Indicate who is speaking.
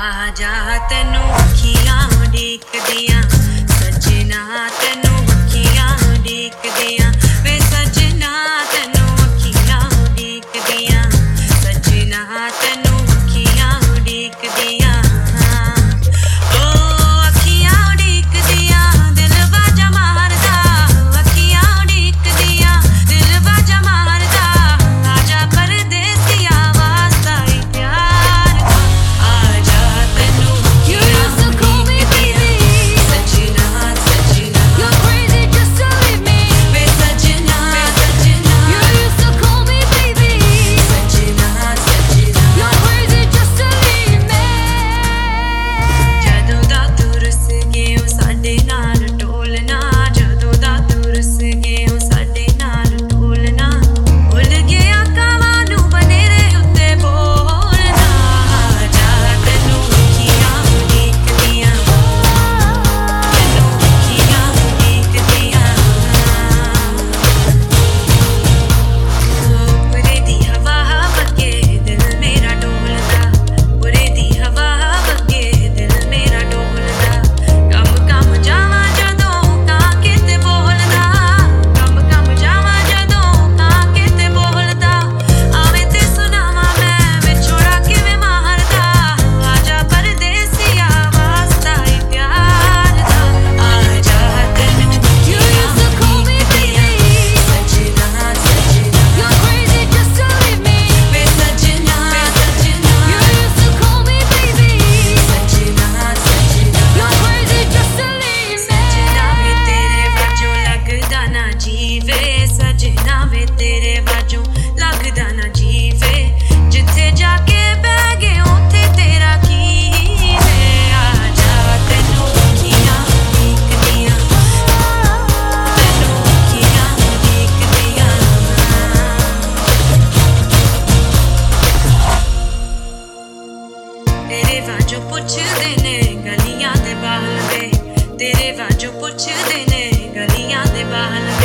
Speaker 1: आजा तेनू अखियां उड़ीकदियां सजना तेनू अखियां उड़ीकदियां वे सजना तेनू अखियां उड़ीकदियां सजना तेनू अखियां उड़ीकदियां ओ अखियां उड़ीकदियां दिल बाजा मारदा अखियां उड़ीकदियां दिल बाजा मारदा आजा परदेसिया वास्ता ही प्यार दा आजा तेनू अखियां उड़ीकदियां सजना सजना
Speaker 2: You're crazy just to leave me.
Speaker 1: वे सजना सजना
Speaker 2: You used to call me baby.
Speaker 1: सजना सजना
Speaker 2: You're crazy just to leave me.
Speaker 1: ਜਦੋਂ ਦਾ ਤੂੰ ਰੁੱਸ ਗਿਆ ਓ ਸਾਡੇ ਨਾਲ ਟੋਲਣਾ ਜਦੋਂ ਦਾ ਤੂੰ ਰੁੱਸ ਗਿਆ ਓ ਸਾਡੇ ਨਾਲ ਟੋਲਣਾ ਭੁੱਲ ਗਿਆ ਕਾਵਾਂ ਨੂੰ ਬਨੇਰੇ ਉੱਤੇ ਬੋਲਣਾ ਆਜਾ ਤੈਨੂੰ ਅੱਖੀਆਂ ਉਡੀਕਦੀਆਂ ਤੈਨੂੰ ਅੱਖੀਆਂ ਉਡੀਕਦੀਆਂ ਪੂਰੇ ਦੀ ਹਵਾ ਵਗੇ ਦਿਲ ਮੇਰਾ ਡੋਲਦਾ ਪੂਰੇ ਦੀ ਹਵਾ ਵਗੇ ਦਿਲ ਮੇਰਾ ਡੋਲਦਾ ਕੰਮ ਜਾਵਾਂ ਜਦੋਂ ਕਾਂ ਕਿਤੇ ਬੋਲਦਾ ਕੰਮ ਜਾਵਾਂ ਜਦੋਂ ਕਾਂ ਕਿਤੇ ਬੋਲਦਾ ਆਵੇਂ ਤੇ ਸੁਣਾਵਾਂ ਮੈਂ ਵਿਛੋੜਾ ਕਿਵੇਂ ਮਾਰਦਾ ਆਜਾ ਪਰਦੇਸੀਆ ਵਾਸਤਾ ਹੀ ਪਿਆਰ ਦਾ ਆਜਾ ਤੈਨੂੰ
Speaker 2: You used to call me baby.
Speaker 1: ਸਜਣਾ ਸਜਣਾ
Speaker 2: You're crazy just to leave me.
Speaker 1: ਵੇ ਸਜਣਾ ਸਜਣਾ
Speaker 2: You used to call me baby.
Speaker 1: ਸਜਣਾ ਸਜਣਾ
Speaker 2: You're crazy just to leave
Speaker 1: ਸਜਣਾ ਵੇ
Speaker 2: me.
Speaker 1: ਤੇਰੇ ਵਾਜੋਂ ਲੱਗਦਾ ਨਾ ਜੀਵੇ ਸਜਣਾ ਵੇ ਤੇਰੇ ਵਾਜੋਂ ਲੱਗਦਾ ਨਾ ਜੀਵੇ ਜਿੱਥੇ ਜਾ ਕੇ ਬਹਿ ਗਏ ਉੱਥੇ ਤੇਰਾ ਕੀ ਵੇ ਆਜਾ ਤੈਨੂੰ ਅੱਖੀਆਂ ਉਡੀਕਦੀਆਂ ਤੈਨੂੰ ਅੱਖੀਆਂ ਉਡੀਕਦੀਆਂ ਤੇਰੇ ਵਾਜੋਂ ਪੁੱਛਦੇ ਨੇ ਗਲੀਆਂ ਦੇ ਬਾਹਰ ਵੇ ਤੇਰੇ ਵਾਜੋਂ ਪੁੱਛਦੇ ਨੇ ਗਲੀਆਂ ਦੇ ਬਾਹਰ